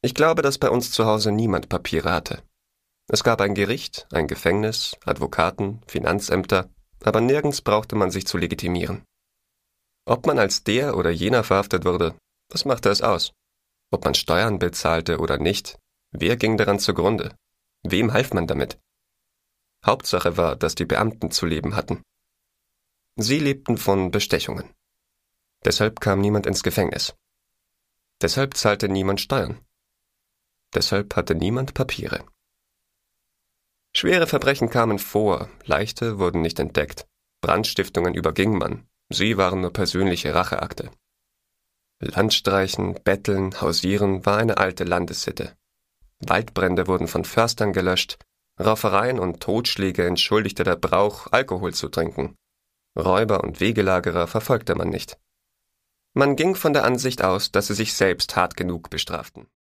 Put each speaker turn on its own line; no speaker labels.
Ich glaube, dass bei uns zu Hause niemand Papiere hatte. Es gab ein Gericht, ein Gefängnis, Advokaten, Finanzämter, aber nirgends brauchte man sich zu legitimieren. Ob man als der oder jener verhaftet wurde, was machte es aus? Ob man Steuern bezahlte oder nicht, wer ging daran zugrunde? Wem half man damit? Hauptsache war, dass die Beamten zu leben hatten. Sie lebten von Bestechungen. Deshalb kam niemand ins Gefängnis. Deshalb zahlte niemand Steuern. Deshalb hatte niemand Papiere. Schwere Verbrechen kamen vor, leichte wurden nicht entdeckt. Brandstiftungen überging man, sie waren nur persönliche Racheakte. Landstreichen, Betteln, Hausieren war eine alte Landessitte. Waldbrände wurden von Förstern gelöscht, Raufereien und Totschläge entschuldigte der Brauch, Alkohol zu trinken. Räuber und Wegelagerer verfolgte man nicht. Man ging von der Ansicht aus, dass sie sich selbst hart genug bestraften.